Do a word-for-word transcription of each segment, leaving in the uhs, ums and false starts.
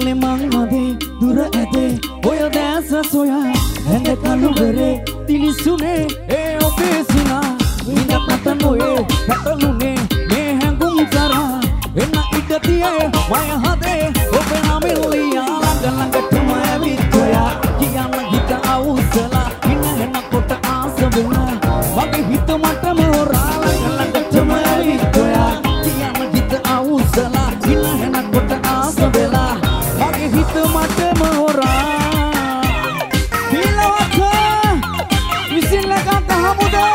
පිළිමං දුර ඇදේ ඔය දැස සොයා ඇඳ කළුවරේ තිලිසුනේ ඒ ඔබේ සිනා විඳ පත නොයේ පැටලුනේ මේ හැඟුම් කරා එන්න ඉඩ තියේ මය හදේ ඔබ නමිල්ලියා ළඟ ළඟටම ඇවිත් ඔයා කියන්න හිත අවුස්සලා ඉන්න එන්න කොට ආස වෙලා මගේ හිත මටම හොරා ළඟ ළඟටම ඇවිත් ඔයා කියන්න හිත අවුස්සලා ඉන්න එන්න කොට ආස වෙලා මගේ හිත මටම හොරා පිලවක විසිල්ලකත් හමුදා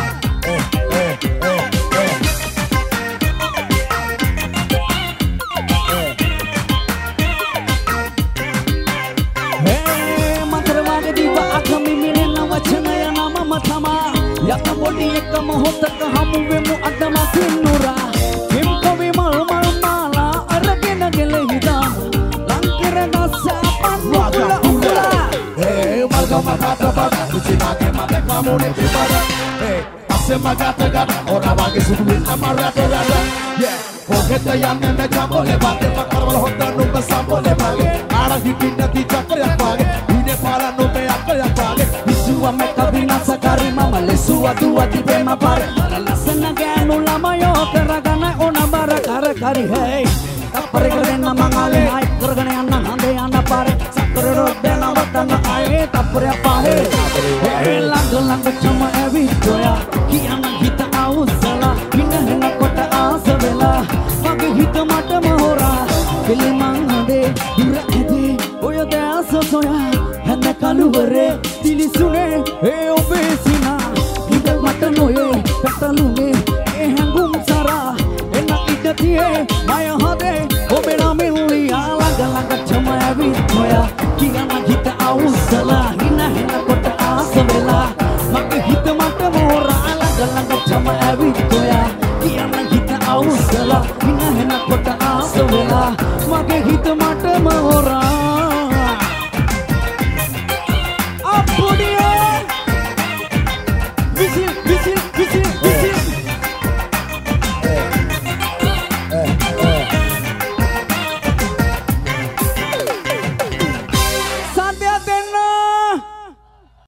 යත පොඩි එක මොහොතක හමු වෙමු අද මසින්නුරා කිම් කවි මල් මල් මාලා අරගෙන ගෙලෙහිදා ලංකර ගස්සපන් උලා උලා ඒ මල්ගම කතපත කිසිනාගේ මත කමුනේ පිපර ඒ අස්සේ මගත ගත ඔරා වගේ සුදු වෙන අමරට රට යේ පොකෙත යන්නේ නැ කම්බෝලේ බාතේ පකරවල හොද්ද නුඹ සම්බෝලේ බාගේ ආර හිටින්න ති චක්‍රයක් වාගේ ඉනේ පාලා නුඹේ අක්කයක් වාගේ විසුව මෙත විනාශකාරී මම ලෙසුව දුව තිබෙම පාර ලස්සන ගෑනු ළමයෝ කරගෙන ඕන බර කර කරි හේ අපර කරගෙන මංගලේ ආයි කරගෙන යන්න හඳේ යන්න පාරේ සතර රොඩ නවත්තන ආයේ තප්පරය පාරේ ඒ ළඟ ළඟටම ඇවිත් ඔයා කියන්න හිත අවුස්සලා ඉන්න හෙන කොට ආස වෙලා මගේ හිත මටම හොරා පිළිමං හදේ දුර ඇදේ ඔය දැස සොයා හැඳ කළුවරේ තිලිසුනේ ඒ ඔබේ සිනා හිත මට නොයේ පැටලුනේ ඒ හැඟුම් සරා එන්න ඉඩ තියේ මය හදේ ඔබේ නමිල්ලියා ළඟ ළඟටම ඇවිත් ඔයා කියන්න හිත අවුස්සලා ඉන්න හෙන කොට ආස වෙලා මගේ හිත මටම හොරා ළඟ ළඟටම ඇවිත් ඔයා කියන්න හිත අවුස්සලා ඉන්න හෙන කොට ආස වෙලා මගේ හිත මටම හොරා